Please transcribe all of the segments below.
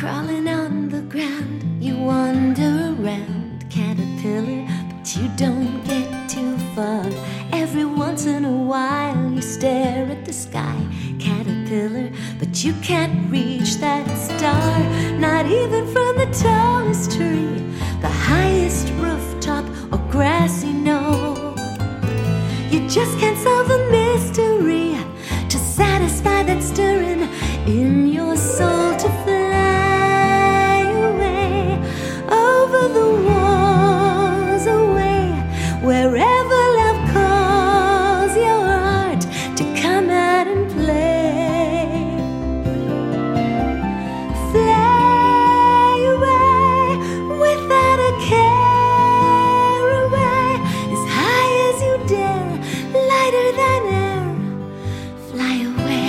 Crawling on the ground, you wander around, caterpillar, but you don't get too far. Every once in a while you stare at the sky, caterpillar, but you can't reach that star. Not even from the tallest tree, the highest rooftop or grassy knoll. You just can't solve the mystery to satisfy that stirring in your soul to fly away over the walls, away wherever love calls your heart to come out and play. Fly away without a care, away as high as you dare, lighter than air. Fly away.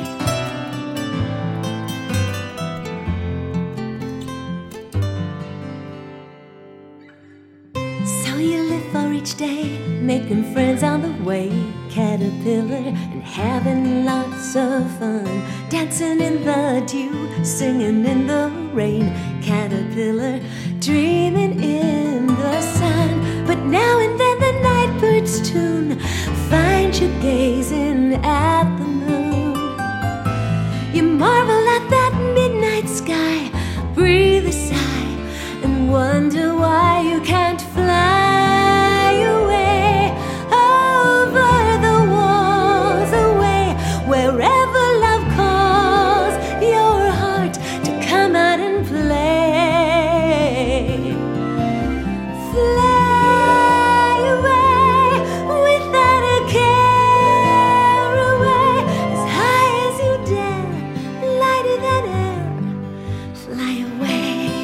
So you live for each day, making friends on the way, caterpillar, and having lots of fun. Dancing in the dew, singing in the rain, caterpillar, dreaming in the sun. But now and then the night bird's tune finds you gazing at the moon. You marvel at that midnight sky, breathe a sigh, and wonder why you can't fly away over the walls, away wherever love calls your heart to come out and play. Fly away without a care, away as high as you dare, lighter than air. Fly away.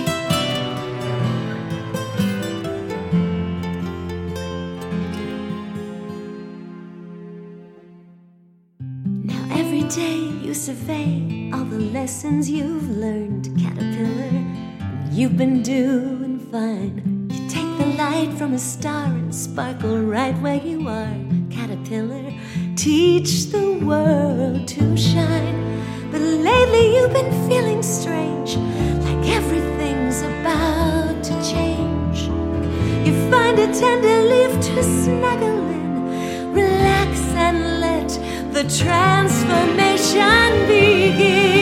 Now every day you survey all the lessons you've learned, caterpillar. You've been doing fine. You take the light from a star and sparkle right where you are, caterpillar. Teach the world to shine. But lately you've been feeling strange, like everything's about to change. You find a tender leaf to snuggle in, relax and let the transformation begin.